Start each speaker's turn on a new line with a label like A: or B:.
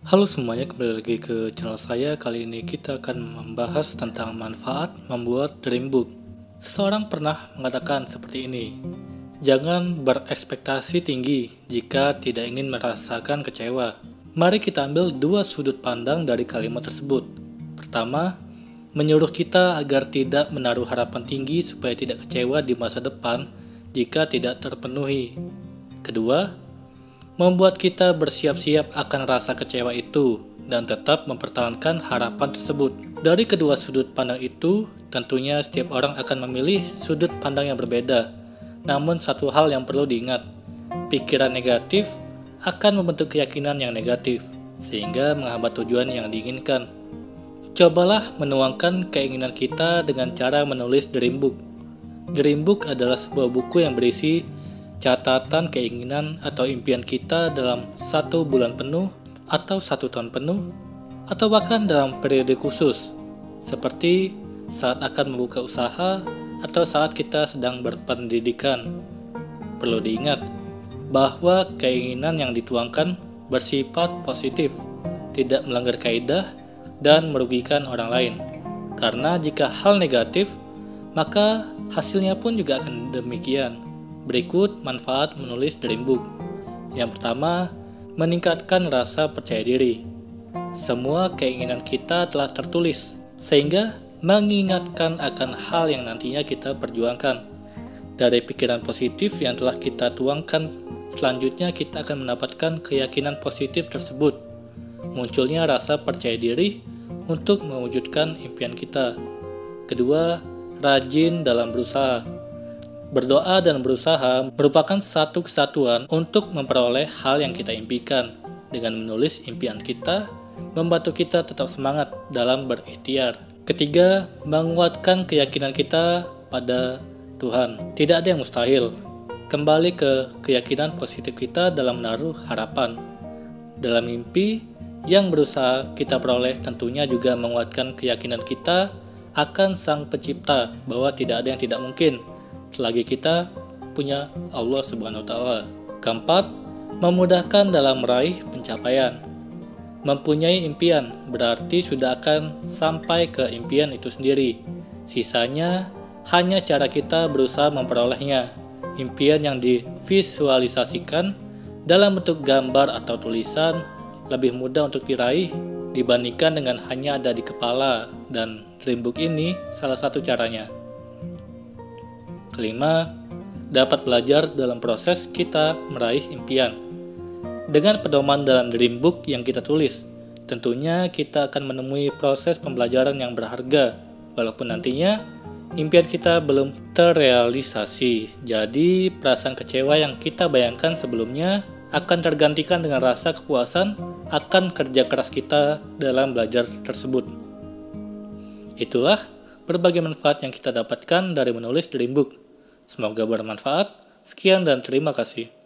A: Halo semuanya, kembali lagi ke channel saya. Kali ini kita akan membahas tentang manfaat membuat dream book. Seseorang pernah mengatakan seperti ini: jangan berekspektasi tinggi jika tidak ingin merasakan kecewa. Mari kita ambil dua sudut pandang dari kalimat tersebut. Pertama, menyuruh kita agar tidak menaruh harapan tinggi supaya tidak kecewa di masa depan jika tidak terpenuhi. Kedua, membuat kita bersiap-siap akan rasa kecewa itu dan tetap mempertahankan harapan tersebut. Dari kedua sudut pandang itu, tentunya setiap orang akan memilih sudut pandang yang berbeda. Namun satu hal yang perlu diingat, pikiran negatif akan membentuk keyakinan yang negatif, sehingga menghambat tujuan yang diinginkan. Cobalah menuangkan keinginan kita dengan cara menulis dream book. Dream book adalah sebuah buku yang berisi catatan keinginan atau impian kita dalam 1 bulan penuh atau 1 tahun penuh, atau bahkan dalam periode khusus, seperti saat akan membuka usaha atau saat kita sedang berpendidikan. Perlu diingat bahwa keinginan yang dituangkan bersifat positif, tidak melanggar kaidah dan merugikan orang lain. Karena jika hal negatif, maka hasilnya pun juga akan demikian. Berikut manfaat menulis dream book. Yang pertama, meningkatkan rasa percaya diri. Semua keinginan kita telah tertulis, sehingga mengingatkan akan hal yang nantinya kita perjuangkan. Dari pikiran positif yang telah kita tuangkan, selanjutnya kita akan mendapatkan keyakinan positif tersebut. Munculnya rasa percaya diri untuk mewujudkan impian kita. Kedua, rajin dalam berusaha. Berdoa dan berusaha merupakan satu kesatuan untuk memperoleh hal yang kita impikan. Dengan menulis impian kita, membantu kita tetap semangat dalam berikhtiar. Ketiga, menguatkan keyakinan kita pada Tuhan. Tidak ada yang mustahil. Kembali ke keyakinan positif kita dalam menaruh harapan. Dalam mimpi yang berusaha kita peroleh tentunya juga menguatkan keyakinan kita akan Sang Pencipta bahwa tidak ada yang tidak mungkin selagi kita punya Allah Subhanahu wa Ta'ala. Keempat, memudahkan dalam meraih pencapaian. Mempunyai impian berarti sudah akan sampai ke impian itu sendiri. Sisanya hanya cara kita berusaha memperolehnya. Impian yang divisualisasikan dalam bentuk gambar atau tulisan lebih mudah untuk diraih dibandingkan dengan hanya ada di kepala, dan dream book ini salah satu caranya. Kelima, dapat belajar dalam proses kita meraih impian. Dengan pedoman dalam dream book yang kita tulis, tentunya kita akan menemui proses pembelajaran yang berharga, walaupun nantinya impian kita belum terrealisasi. Jadi, perasaan kecewa yang kita bayangkan sebelumnya akan tergantikan dengan rasa kepuasan akan kerja keras kita dalam belajar tersebut. Itulah berbagai manfaat yang kita dapatkan dari menulis dream book. Semoga bermanfaat. Sekian dan terima kasih.